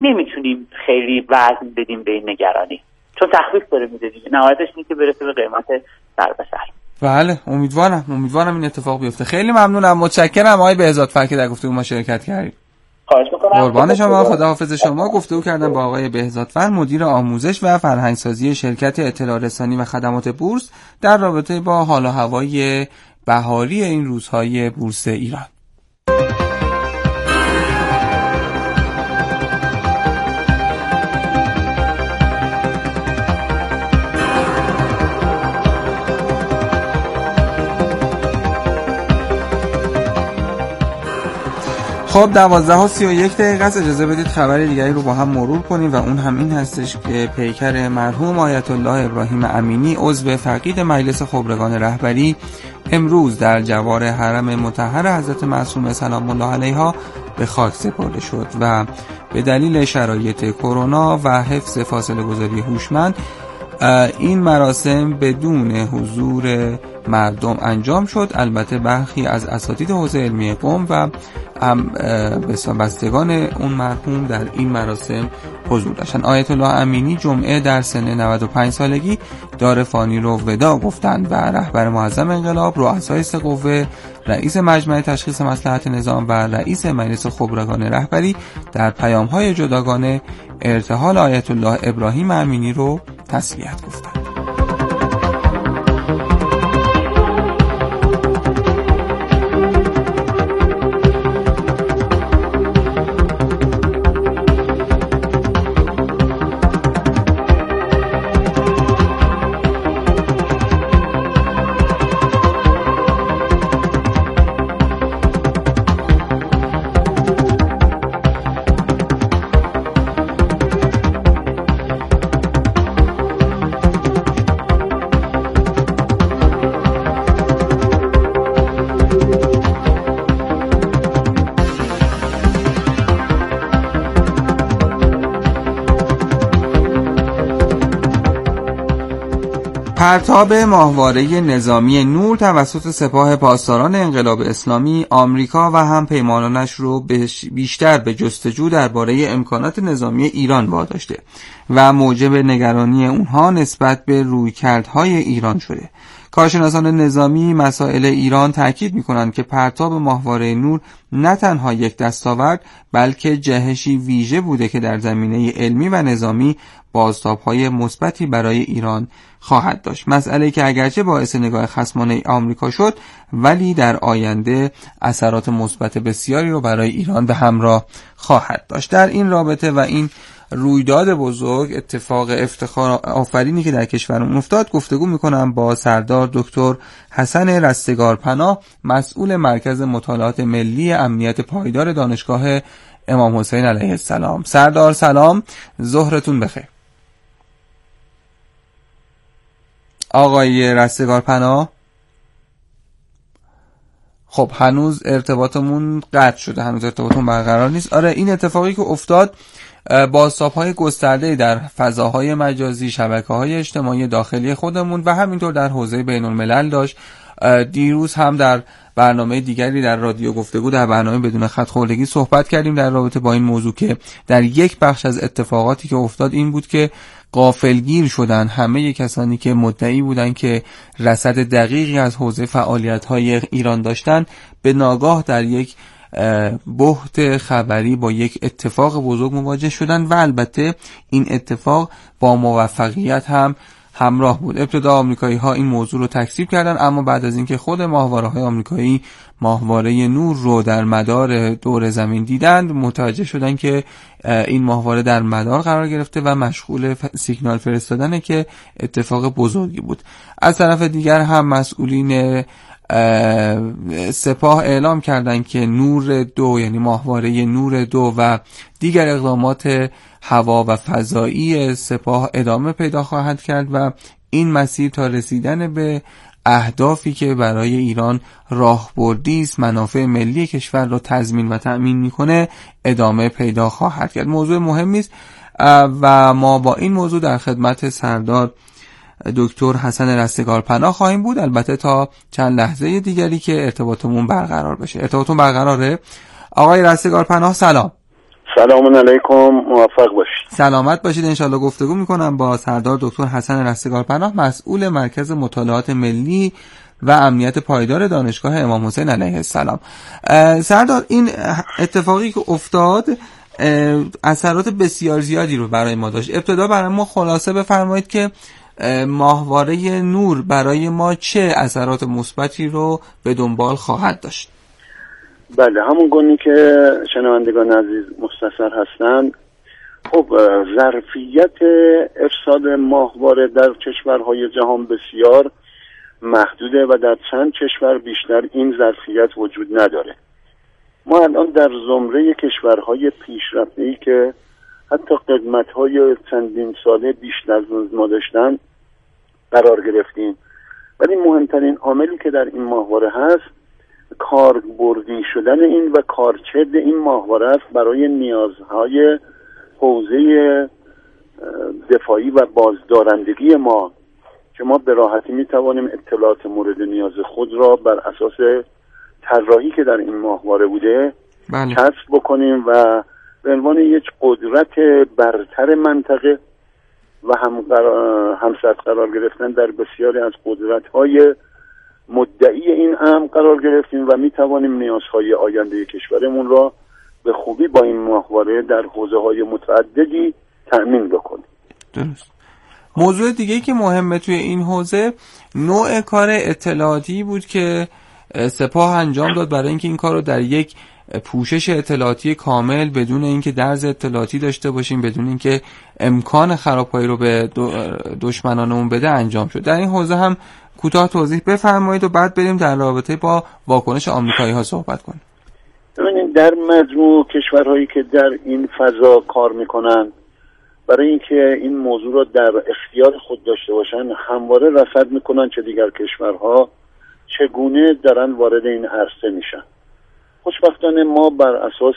نمیتونیم خیلی وزن بدیم به این نگرانی، چون تخفیف داره میده دیگه. نهایتش اینه که برسه به قیمت سر به سر. بله امیدوارم این اتفاق بیفته. خیلی ممنونم، متشکرم آقای بهزادفر که در گفتگو ما شرکت کردید. خواهش می‌کنم. قربان شما، خداحافظ شما. گفتگو کردم با آقای بهزادفر، مدیر آموزش و فرهنگسازی شرکت اطلاع رسانی و خدمات بورس، در رابطه با حال و هوای بهاری این روزهای بورس ایران. خب 12:31 است. اجازه بدید خبر دیگری رو با هم مرور کنیم و اون هم این هستش که پیکر مرحوم آیت الله ابراهیم امینی عضو فقید مجلس خبرگان رهبری امروز در جوار حرم مطهر حضرت معصومه سلام الله علیها به خاک سپرده شد و به دلیل شرایط کرونا و حفظ فاصله گذاری هوشمند این مراسم بدون حضور مردم انجام شد. البته برخی از اساتید حوزه علمی قم و بستگان اون مرحوم در این مراسم حضور داشتند. آیت الله امینی جمعه در سن 95 سالگی دار فانی رو وداع گفتند و رهبر معظم انقلاب، رؤسای سه قوه، رئیس مجمع تشخیص مصلحت نظام و رئیس مجلس خبرگان رهبری در پیام‌های جداگانه ارتحال آیت الله ابراهیم امینی رو تسلیت گفتند. پرتاب ماهواره نظامی نور توسط سپاه پاسداران انقلاب اسلامی آمریکا و همپیمانانش رو بیشتر به جستجو درباره امکانات نظامی ایران واداشته و موجب نگرانی اونها نسبت به رویکردهای ایران شده. کارشناسان نظامی مسائل ایران تاکید می‌کنند که پرتاب ماهواره نور نه تنها یک دستاورد بلکه جهشی ویژه بوده که در زمینه علمی و نظامی بازتاب‌های مثبتی برای ایران خواهد داشت. مسئله که اگرچه باعث نگاه خصمانه آمریکا شد ولی در آینده اثرات مثبت بسیاری رو برای ایران به همراه خواهد داشت. در این رابطه و این رویداد بزرگ، اتفاق افتخار آفرینی که در کشورمون افتاد، گفتگو میکنم با سردار دکتر حسن رستگارپناه، مسئول مرکز مطالعات ملی امنیت پایدار دانشگاه امام حسین علیه السلام. سردار سلام، ظهرتون بخیر. آقای رستگارپناه، خب هنوز ارتباطمون قطع شده، هنوز ارتباطمون برقرار نیست. آره، این اتفاقی که افتاد بازتاب‌های گسترده‌ای در فضاهای مجازی، شبکه‌های اجتماعی داخلی خودمون و همینطور در حوزه بین‌الملل داشت. دیروز هم در برنامه دیگری در رادیو گفتگو، در برنامه بدون خط خوردگی، صحبت کردیم در رابطه با این موضوع که در یک بخش از اتفاقاتی که افتاد این بود که غافلگیر شدن همه کسانی که مدعی بودن که رصد دقیقی از حوزه فعالیت‌های ایران داشتن، به ناگاه در یک بحت خبری با یک اتفاق بزرگ مواجه شدن و البته این اتفاق با موفقیت هم همراه بود. ابتدا آمریکایی‌ها این موضوع رو تکذیب کردن، اما بعد از اینکه خود ماهواره‌های آمریکایی ماهواره نور رو در مدار دور زمین دیدند، متوجه شدن که این ماهواره در مدار قرار گرفته و مشغول سیگنال فرستادنه که اتفاق بزرگی بود. از طرف دیگر هم مسئولین سپاه اعلام کردند که نور 2، یعنی ماهواره نور 2 و دیگر اقدامات هوا و فضایی سپاه ادامه پیدا خواهد کرد و این مسیر تا رسیدن به اهدافی که برای ایران راهبردی است، منافع ملی کشور را تضمین و تأمین میکنه، ادامه پیدا خواهد کرد. موضوع مهمی است و ما با این موضوع در خدمت سردار دکتر حسن رستگارپناه خواهیم بود، البته تا چند لحظه دیگری که ارتباطمون برقرار بشه. ارتباطمون برقراره؟ آقای رستگارپناه سلام. سلام علیکم، موفق باشید. سلامت باشید. انشالله گفتگو میکنم با سردار دکتر حسن رستگارپناه، مسئول مرکز مطالعات ملی و امنیت پایدار دانشگاه امام حسین علیه السلام. سردار، این اتفاقی که افتاد اثرات بسیار زیادی رو برای ما داشت. ابتدا برای ما خلاصه بفرمایید که ماهواره نور برای ما چه اثرات مثبتی رو به دنبال خواهد داشت؟ بله، همون گونه که شنوندگان عزیز مستثر هستند، خب ظرفیت ارسال ماهواره در کشورهای جهان بسیار محدوده و در چند کشور بیشتر این ظرفیت وجود نداره. ما الان در زمره کشورهای پیشرفته‌ای که حتی قدمت‌های چندین ساله بیشتر از ما داشتن قرار گرفتیم، ولی مهمترین عاملی که در این ماهواره هست کاربردی شدن این و کارکرد این ماهواره است برای نیازهای حوزه دفاعی و بازدارندگی ما، که ما به راحتی میتوانیم اطلاعات مورد نیاز خود را بر اساس طراحی که در این ماهواره بوده کسب بکنیم و به عنوان یک قدرت برتر منطقه و همسط قرار گرفتن در بسیاری از قدرت‌های مدعی این امر قرار گرفتیم و میتوانیم نیازهای آینده کشورمون را به خوبی با این ماهواره در حوزه‌های متعددی تأمین بکنیم. درست. موضوع دیگه‌ای که مهمه توی این حوزه نوع کار اطلاعاتی بود که سپاه انجام داد برای اینکه این کار رو در یک پوشش اطلاعاتی کامل بدون اینکه درز اطلاعاتی داشته باشیم، بدون اینکه امکان خرابکاری رو به دشمنانمون بده انجام شد. در این حوزه هم کوتاه توضیح بفرمایید و بعد بریم در رابطه با واکنش آمریکایی‌ها صحبت کنیم. ببینید، در مجموع کشورهایی که در این فضا کار میکنن برای اینکه این موضوع را در اختیار خود داشته باشن همواره رصد میکنن چه دیگر کشورها چگونه دارن وارد این عرصه میشن. خوشبختانه ما بر اساس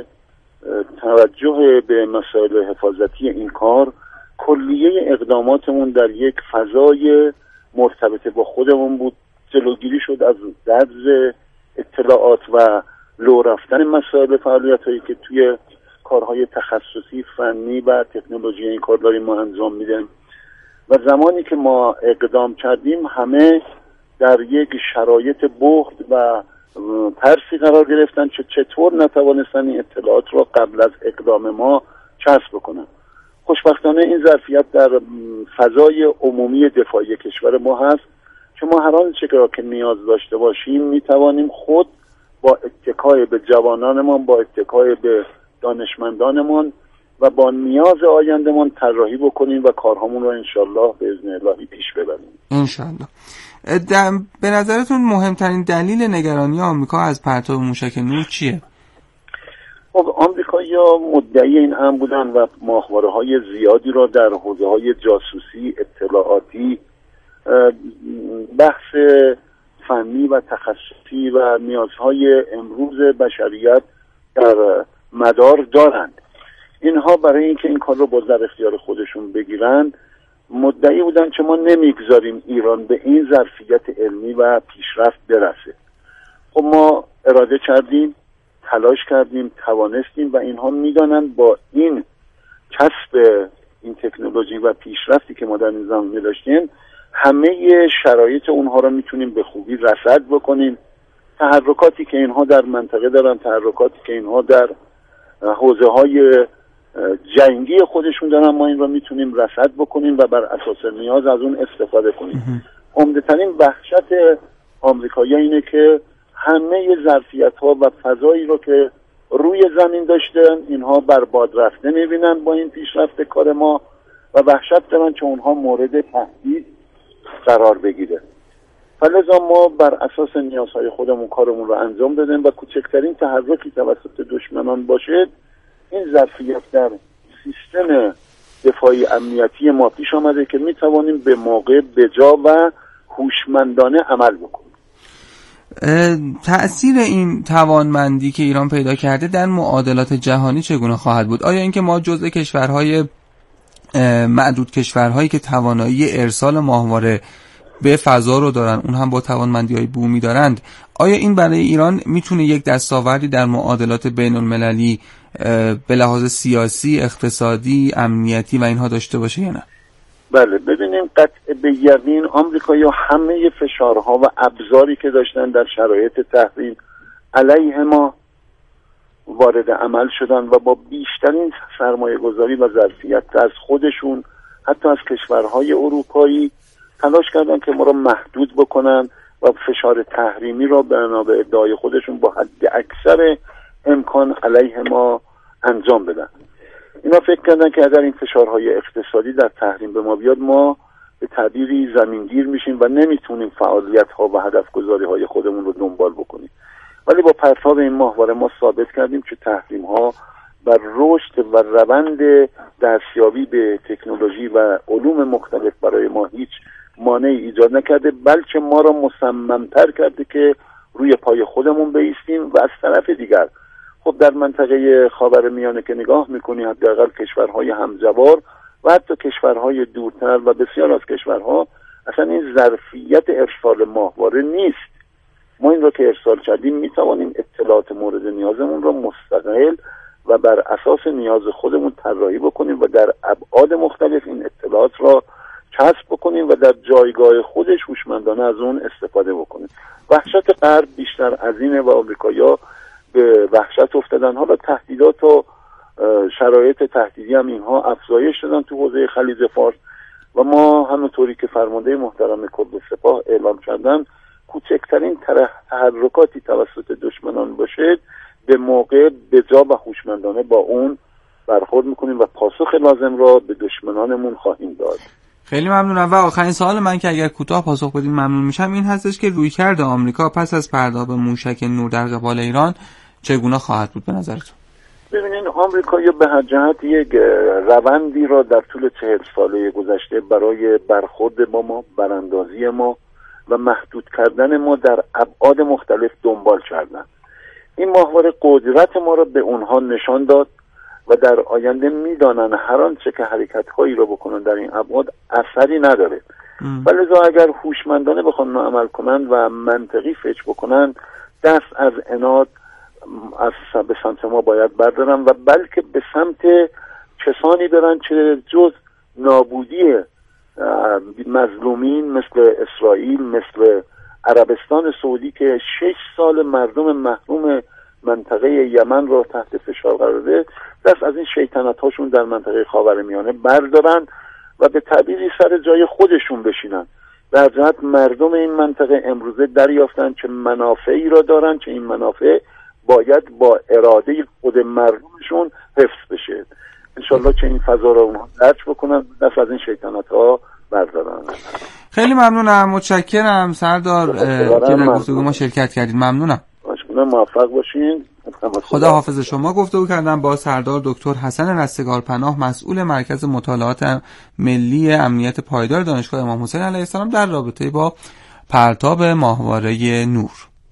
توجه به مسائل حفاظتی این کار کلیه اقداماتمون در یک فضای مرتبط با خودمون بود. جلوگیری شد از درز اطلاعات و لو رفتن مسائل فعالیت‌هایی که توی کارهای تخصصی فنی و تکنولوژی این کار داریم ما انجام میدیم و زمانی که ما اقدام کردیم همه در یک شرایط بهت و ترسی قرار گرفتن که چطور نتوانستن این اطلاعات را قبل از اقدام ما کسب بکنن. خوشبختانه این ظرفیت در فضای عمومی دفاعی کشور ما هست که ما هر آنچه که نیاز داشته باشیم میتوانیم خود با اتکای به جوانانمان، با اتکای به دانشمندانمان و با نیاز آیندهمان طراحی بکنیم و کارهامون رو انشالله به اذن الهی پیش ببریم. انشالله. به نظرتون مهمترین دلیل نگرانی آمریکا از پرتاب موشک نور چیه؟ خب آمریکایی‌ها مدعی این امر بودن و ماهواره‌های زیادی را در حوزه‌های جاسوسی، اطلاعاتی، بحث فنی و تخصصی و نیازهای امروز بشریت در مدار دارند. اینها برای اینکه این کار رو باز در اختیار خودشون بگیرن مدعی بودن که ما نمیگذاریم ایران به این ظرفیت علمی و پیشرفت برسه. خب ما اراده کردیم، تلاش کردیم، توانستیم و اینها میدانن با این کسب این تکنولوژی و پیشرفتی که ما در این زمینه داشتیم همه شرایط اونها را میتونیم به خوبی رصد بکنیم. تحرکاتی که اینها در منطقه دارن، تحرکاتی که اینها در حوزه های جنگی خودشون دارن، ما این را میتونیم رصد بکنیم و بر اساس نیاز از اون استفاده کنیم. عمده‌ترین وحشت آمریکایی‌ها اینه که همه ظرفیت‌ها و فضایی رو که روی زمین داشتن اینها برباد رفته می‌بینن با این پیشرفت کار ما و وحشت دارن که اونها مورد تهدید قرار بگیره. فلذا ما بر اساس نیازهای خودمون کارمون رو انجام دادیم و کوچکترین تحرکی توسط دشمنان باشه این ظرفیت در سیستم دفاعی امنیتی ما پیش آمده که میتوانیم به موقع بجا و هوشمندانه عمل بکنیم. تأثیر این توانمندی که ایران پیدا کرده در معادلات جهانی چگونه خواهد بود؟ آیا اینکه ما جزء کشورهای معدود کشورهایی که توانایی ارسال ماهواره به فضا رو دارن، اون هم با توانمندی‌های بومی دارند، آیا این برای ایران میتونه یک دستاوردی در معادلات بین المللی به لحاظ سیاسی، اقتصادی، امنیتی و اینها داشته باشه یا نه؟ بله، ببینیم قطع به یقین آمریکایی‌ها همه فشارها و ابزاری که داشتن در شرایط تحریم علیه ما وارد عمل شدن و با بیشترین سرمایه گذاری و ظرفیت از خودشون حتی از کشورهای اروپایی تلاش کردن که ما را محدود بکنن و فشار تحریمی را بنا به ادعای خودشون با حد اکثر امکان علیه ما انجام بدن. اینا فکر کردن که اگر این فشارهای اقتصادی در تحریم به ما بیاد، ما به تعبیری زمینگیر میشیم و نمیتونیم فعالیت‌ها و هدف‌گذاری‌های خودمون رو دنبال بکنیم. ولی با پرتاب این ماهواره ما ثابت کردیم که تحریم‌ها بر رشد و روند دستیابی به تکنولوژی و علوم مختلف برای ما هیچ مانعی ایجاد نکرده، بلکه ما را مصمم‌تر کرده که روی پای خودمون بایستیم. و از طرف دیگر خب در منطقه خاورمیانه که نگاه میکنی، حداقل کشورهای همجوار و حتی کشورهای دورتر و بسیار از کشورها اصلا این ظرفیت ارسال ماهواره نیست. ما این را که ارسال کردیم میتوانیم اطلاعات مورد نیازمون را مستقل و بر اساس نیاز خودمون طراحی بکنیم و در ابعاد مختلف این اطلاعات را کسب بکنیم و در جایگاه خودش هوشمندانه از اون استفاده بکنیم. وحشت غرب بیشتر از اینه و آمریکایی‌ها به وحشت افتادن. حالا تهدیدات و شرایط تهدیدی هم اینها افزایش دادن تو حوزه خلیج فارس و ما همونطوری که فرمانده محترم کل سپاه اعلام کردن، کوچکترین تحرکاتی توسط دشمنان باشه به موقع بجا و هوشمندانه با اون برخورد میکنیم و پاسخ لازم را به دشمنانمون خواهیم داد. خیلی ممنونم. و آخرین سوال من که اگر کوتاه پاسخ بدین ممنون میشم این هستش که رویکرد آمریکا پس از پرتاب موشک نور در قبال ایران چگونه خواهد بود به نظرتون؟ ببینین، آمریکا به هر جهت یک روندی را در طول 40 ساله گذشته برای برخورد با ما، براندازی ما و محدود کردن ما در ابعاد مختلف دنبال کردن. این ماهواره قدرت ما را به اونها نشان داد و در آینده میدانن هر آنچه که حرکت‌هایی را بکنن در این ابعاد اثری نداره. ولذا اگر هوشمندانه بخوان عمل کنن و منطقی فکر بکنن، دست از عناد به سمت ما باید بردارن و بلکه به سمت کسانی برن که جز نابودی مظلومین مثل اسرائیل، مثل عربستان سعودی که 6 سال مردم محروم منطقه یمن را تحت فشار قرار داده، دست از این شیطنت هاشون در منطقه خاورمیانه بردارن و به تعبیری سر جای خودشون بشینن. در جهت مردم این منطقه امروزه دریافتن که منافعی را دارن که این منافع باید با اراده خود مردمشون حفظ بشه. انشالله که این فضا را اونها درک بکنن، دست از این شیطنت ها بردارن. خیلی ممنونم، متشکرم سردار که در گفتگو ما شرکت کردید. ممنونم. موفق باشین. خدا حافظ شما. گفتگو کردم با سردار دکتر حسن رستگارپناه، مسئول مرکز مطالعات ملی امنیت پایدار دانشگاه امام حسین علیه السلام در رابطه با پرتاب ماهواره نور.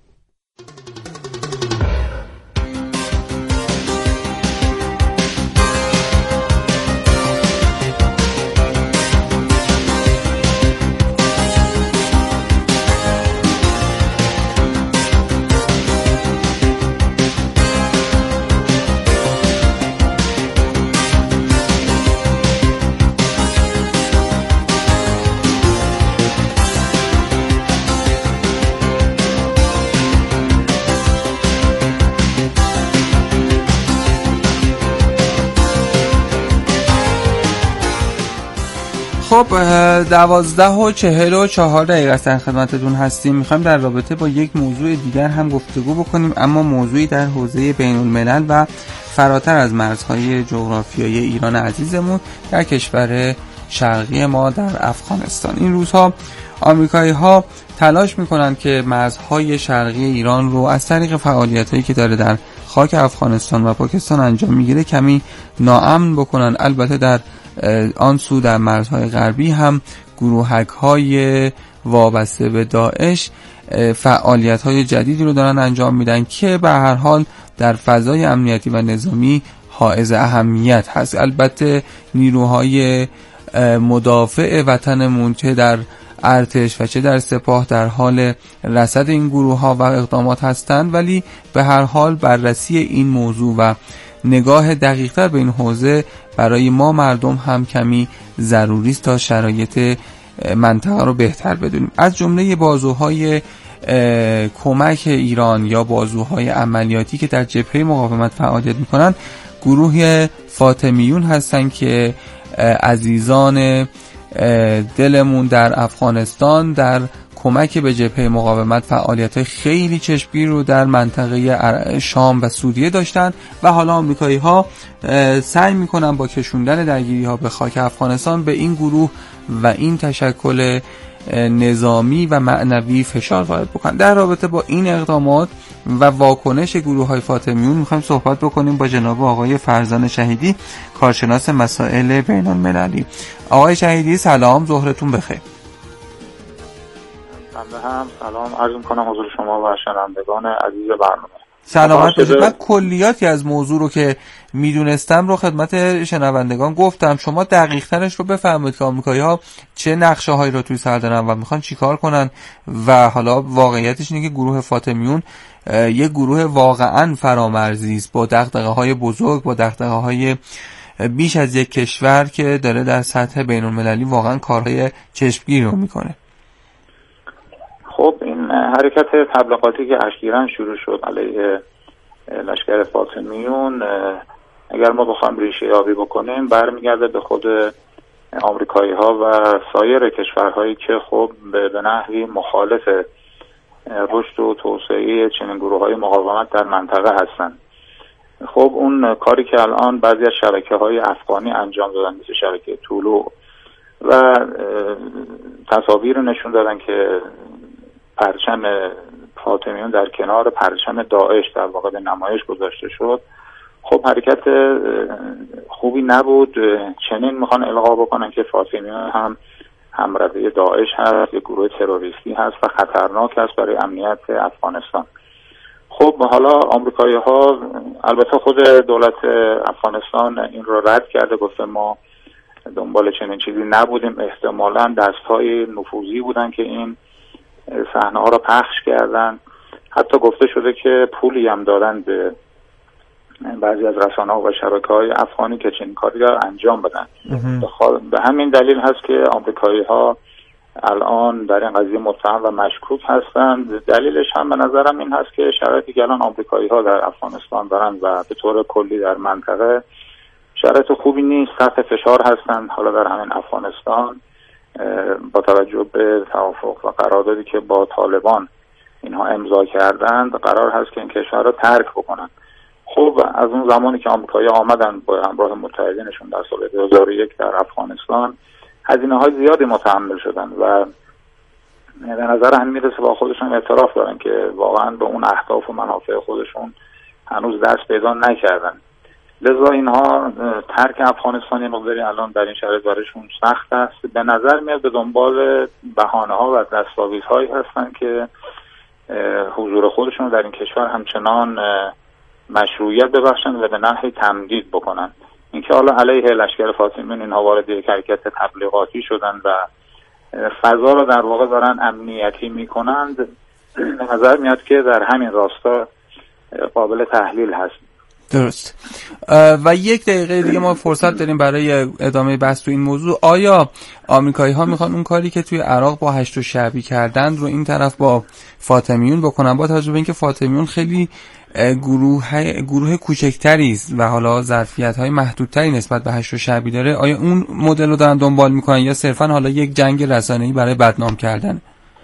خب 12:44 است در خدمتتون هستیم. میخوایم در رابطه با یک موضوع دیگر هم گفتگو بکنیم، اما موضوعی در حوزه بین الملل و فراتر از مرزهای جغرافیایی ایران عزیزمون در کشور شرقی ما در افغانستان. این روزها آمریکایی ها تلاش میکنند که مرزهای شرقی ایران رو از طریق فعالیتایی که داره در خاک افغانستان و پاکستان انجام میگیره کمی ناامن بکنن. البته در آن سو در مرزهای غربی هم گروهک‌های وابسته به داعش فعالیت‌های جدیدی رو دارن انجام میدن که به هر حال در فضای امنیتی و نظامی حائز اهمیت هست. البته نیروهای مدافع وطنمون چه در ارتش و چه در سپاه در حال رصد این گروه‌ها و اقدامات هستند، ولی به هر حال بررسی این موضوع و نگاه دقیق‌تر به این حوزه برای ما مردم هم کمی ضروری است تا شرایط منطقه رو بهتر بدونیم. از جمله بازوهای کمک ایران یا بازوهای عملیاتی که در جبهه مقاومت فعالیت میکنن گروه فاطمیون هستن که عزیزان دلمون در افغانستان در کمک به جبهه مقاومت فعالیت‌های خیلی چشمگیر رو در منطقه شام و سوریه داشتن و حالا آمریکایی‌ها سعی می‌کنن با کشوندن درگیری‌ها به خاک افغانستان به این گروه و این تشکل نظامی و معنوی فشار وارد بکنن. در رابطه با این اقدامات و واکنش گروه‌های فاطمیون می‌خوایم صحبت بکنیم با جناب آقای فرزان شهیدی، کارشناس مسائل بین‌المللی. آقای شهیدی سلام، ظهرتون بخیر. هم سلام عرض می‌کنم حضور شما و شنوندگان عزیز برنامه. سلامت باشید. من کلیاتی از موضوع رو که میدونستم رو خدمت شنوندگان گفتم. شما دقیق ترش رو بفرمایید که آمریکایی‌ها چه نقشه هایی رو توی سر دارن و میخوان چیکار کنن و حالا واقعیتش اینه که گروه فاطمیون یک گروه واقعا فرامرزی است با دغدغه‌های بزرگ، با دغدغه‌های بیش از یک کشور که داره در سطح بین‌المللی واقعا کارهای چشمگیری رو میکنه. خب این حرکت تبلیغاتی که اخیراً شروع شد علیه لشکر فاطمیون، اگر ما بخوایم ریشه یابی بکنیم برمیگرده به خود آمریکایی ها و سایر کشورهایی که خب به نحوی مخالف رشد و توسعه چنین گروه های مقاومت در منطقه هستند. خب اون کاری که الان بعضی از شبکه های افغانی انجام دادن مثل شبکه طلوع و تصاویر نشون دادن که پرچم فاطمیون در کنار پرچم داعش در واقع به نمایش گذاشته شد. خب حرکت خوبی نبود. چنین میخوان القا بکنن که فاطمیون هم همراه داعش هست، یک گروه تروریستی هست و خطرناک است برای امنیت افغانستان. خب حالا آمریکایی ها، البته خود دولت افغانستان این رو رد کرده، گفته ما دنبال چنین چیزی نبودیم، احتمالاً دستهای نفوذی بودن که این صحنه ها رو پخش کردن. حتی گفته شده که پولی هم دادن به بعضی از رسانه ها و شبکه های افغانی که چنین کاری رو انجام بدن. به همین دلیل هست که آمریکایی ها الان در این قضیه متهم و مشکوک هستند. دلیلش هم به نظرم این هست که شرایطی که الان آمریکایی ها در افغانستان دارن و به طور کلی در منطقه شرایط خوبی نیست، تحت فشار هستند. حالا در همین افغانستان با توجه به توافق و قراردادی که با طالبان اینها امضا کردند قرار هست که این کشور را ترک بکنن. خب از اون زمانی که آمریکایی‌ها آمدن با همراه متحدینشون در سال 2001 در افغانستان هزینه‌های زیادی متحمل شدن و به نظر هم میرسه با خودشون اعتراف دارن که واقعا به اون اهداف و منافع خودشون هنوز دست پیدا نکردن. لذا اینها ترک افغانستان مقداری الان در این شرایط برایشون سخت است. به نظر میاد به دنبال بهانه‌ها و دستاویزهایی هستن که حضور خودشون در این کشور همچنان مشروعیت ببخشن و به نحوی تمدید بکنن. اینکه حالا علیه لشکر فاطمیون اینها وارد یک حرکت تبلیغاتی شدن و فضا رو در واقع دارن امنیتی میکنند، به نظر میاد که در همین راستا قابل تحلیل هست. درست. و یک دقیقه دیگه ما فرصت داریم برای ادامه بحث تو این موضوع. آیا آمریکایی ها میخوان اون کاری که توی عراق با هشت و شعبی کردن رو این طرف با فاطمیون بکنن، با توجه به اینکه فاطمیون خیلی گروه کوچکتری است و حالا ظرفیت‌های محدودتری نسبت به هشت و شعبی داره؟ آیا اون مدل رو دارن دنبال میکنن یا صرفا حالا یک جنگ رسانه‌ای برای بدنام کردن؟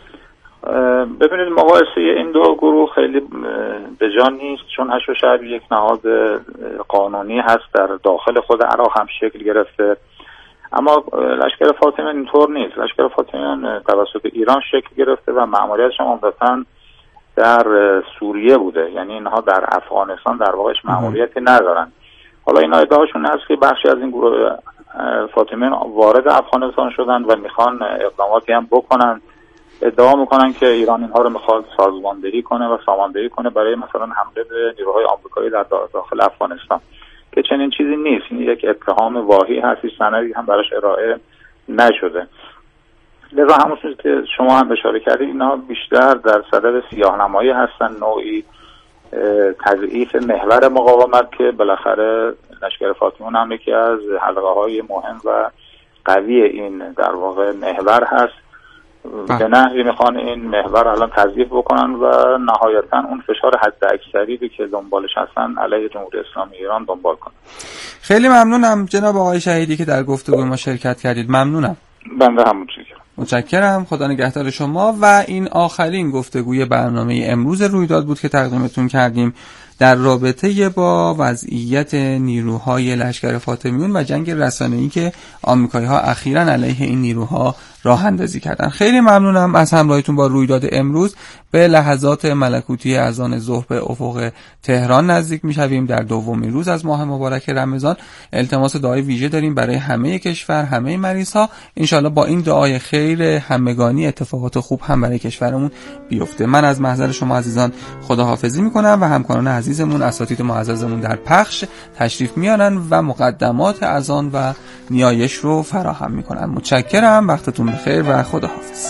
ببینید مقایسه این دو گروه خیلی به جا نیست، چون هشت و شعبی یک نهاد قانونی هست در داخل خود عراق هم شکل گرفته، اما لشکر فاطمیون اینطور نیست. لشکر فاطمیون توسط ایران شکل گرفته و مأموریتش هم عمدتاً در سوریه بوده، یعنی اینها در افغانستان در واقعش مأموریتی ندارن. حالا اینا ادعاشون هست که بخشی از این گروه فاطمیون وارد افغانستان شدن و میخوان اقداماتی هم بکنن. ادعا میکنن که ایران اینها رو میخواد سازماندهی کنه و ساماندهی کنه برای مثلا حمله به نیروهای آمریکایی در داخل افغانستان، که چنین چیزی نیست. این یک اتهام واهی هست، هیچ سندی هم براش ارائه نشده. لذا همونطور که شما هم اشاره کردید اینا بیشتر در صدد سیاه‌نمایی هستن، نوعی تضعیف محور مقاومت که بالاخره لشکر فاطمیون هم یکی از حلقه‌های مهم و قوی این در واقع محور هست. به نحوی میخوان این محور الان تضعیف بکنن و نهایتا اون فشار حد اکثری که دنبالش هستن علیه جمهوری اسلامی ایران دنبال کنن. خیلی ممنونم جناب آقای شهیدی که در گفتگوی ما شرکت کردید. ممنونم. بنده هم متشکرم. خدا نگهدار شما. و این آخرین گفتگوی برنامه امروز رویداد بود که تقدیمتون کردیم در رابطه با وضعیت نیروهای لشکر فاطمیون و جنگ رسانه‌ای که آمریکایی‌ها اخیراً علیه این نیروها راه اندازی کردن. خیلی ممنونم از همراهیتون با رویداد امروز. به لحظات ملکوتی اذان ظهر به افق تهران نزدیک می‌شویم در دومین روز از ماه مبارک رمضان. التماس دعای ویژه داریم برای همه کشور، همه مریض‌ها. انشالله با این دعای خیر همگانی اتفاقات خوب هم برای کشورمون بیفته. من از محضر شما عزیزان خداحافظی می‌کنم و همکاران عزیزمون، اساتید معززمون در پخش تشریف میارن و مقدمات اذان و نیایش رو فراهم میکنن. متشکرم. وقتتون بخیر و خداحافظ.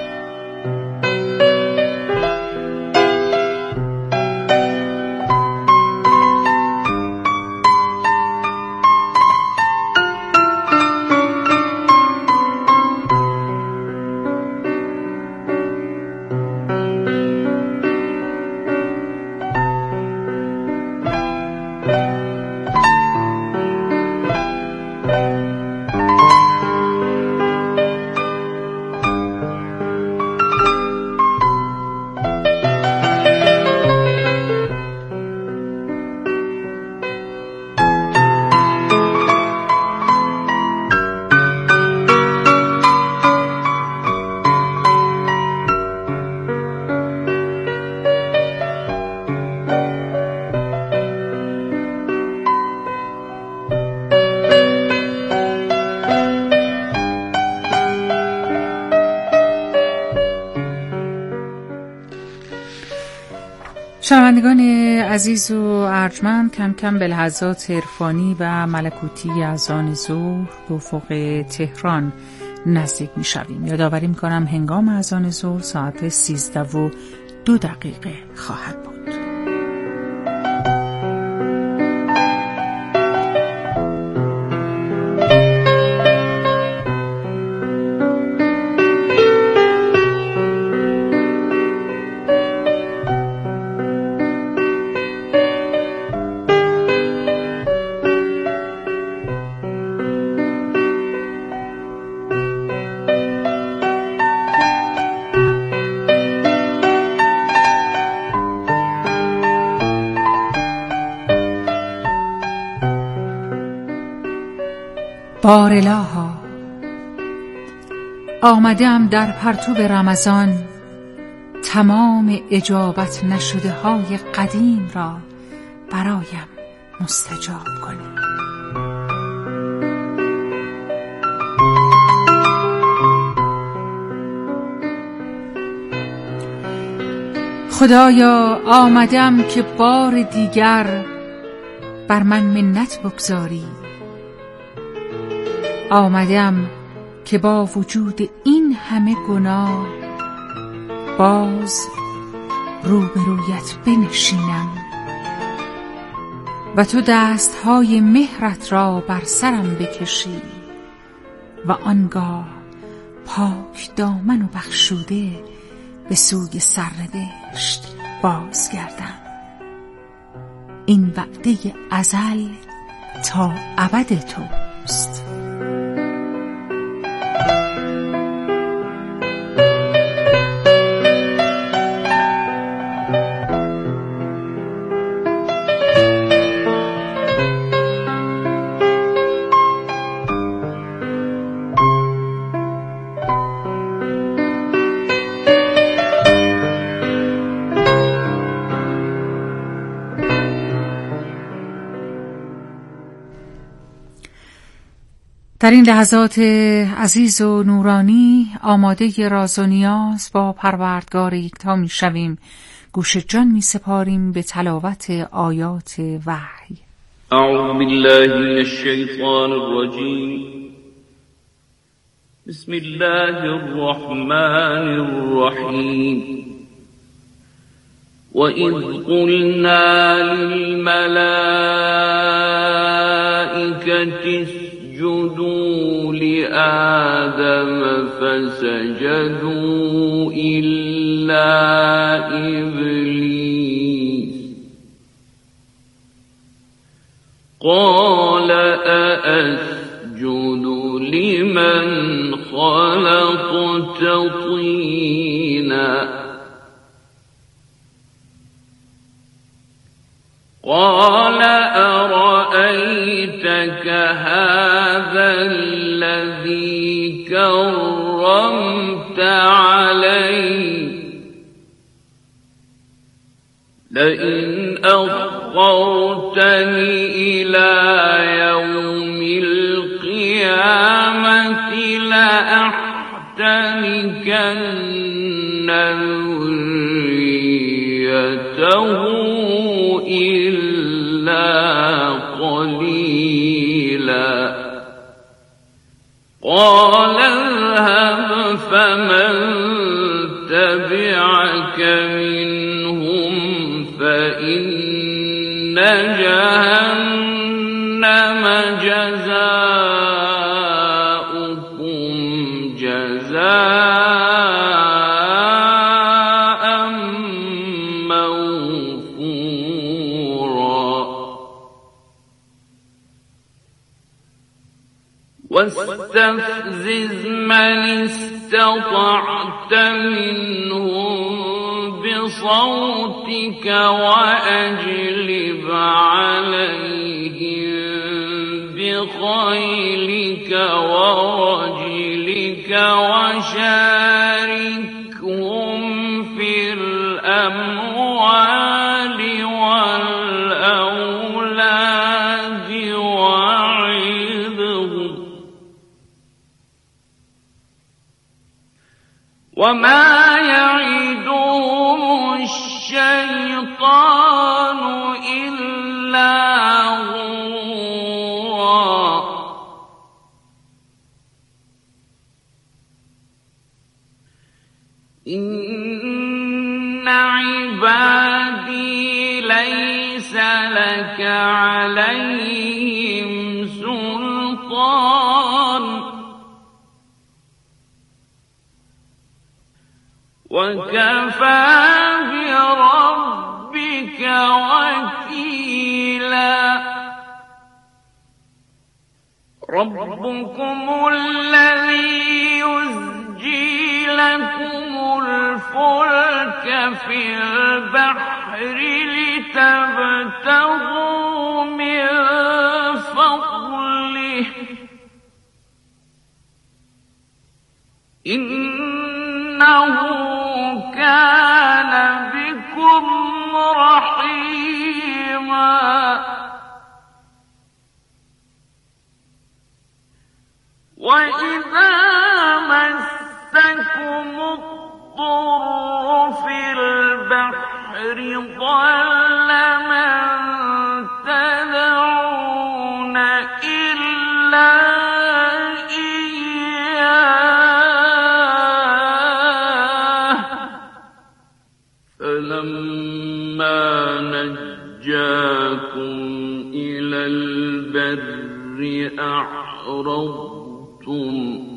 شنوندگان عزیز و ارجمند، کم کم به لحظات عرفانی و ملکوتی اذان ظهر به افق تهران نزدیک می شویم. یادآوری می کنم هنگام اذان ظهر ساعت 13:02 خواهد بود. بار الها آمدم در پرتو رمضان، تمام اجابت نشده های قدیم را برایم مستجاب کنی. خدایا آمدم که بار دیگر بر من منت بگذاری. آمدم که با وجود این همه گناه باز روبرویت بنشینم و تو دستهای مهرت را بر سرم بکشی و آنگاه پاک دامن و بخشوده به سوی سرنوشت بازگردم. این وعده ازل تا ابد توست. در این لحظات عزیز و نورانی آماده راز و نیاز با پروردگار یکتا می شویم. گوش جان می سپاریم به تلاوت آیات وحی. اعوذ بالله من الشیطان الرجیم. بسم الله الرحمن الرحیم. وإذ قلنا للملائكة اسجدوا لآدم فسجدوا إلا إبليس قال أأسجد لمن خلقت طينا قال أرأيتك هذا الذي كرمت علي لئن أخرتني إلى يوم القيامة لأحتنكن ذريته إلا قليلا قال اذهب فمن تبعك منهم فإن جهنم جزاؤكم جزاء موفورا واستفزز من استطعت منهم بصوتك وأجلب عليهم بخيلك ورجلك وشاركهم في الأموال والأولاد وعظهم وما يعدهم الشيطان إلا غرورا إن عبادي ليس لك عليهم سلطان وكفى بربك وكيلا ربكم الذي يزجي لكم الفلك في البحر لتبتغوا من فضله إنه كان بكم رحيما وإذا مسكم الضر في البحر ضل من تدعون إلا فلما نجاكم إلى البر أعرضتم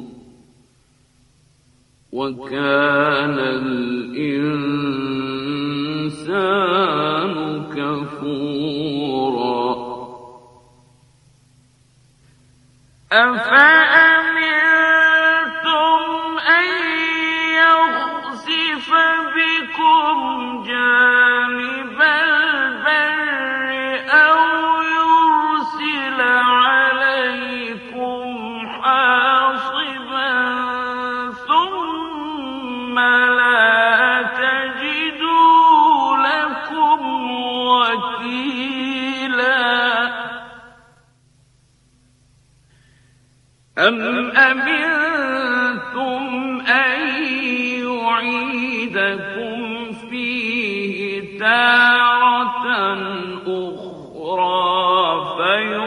وكان الإنسان كفورا أفأمنتم أن يخسف بكم جانب البر أو يرسل عليكم حاصبا ثم لا تجدوا لكم وكيلا أم أمنتم أن يعيدكم فيه تارة أخرى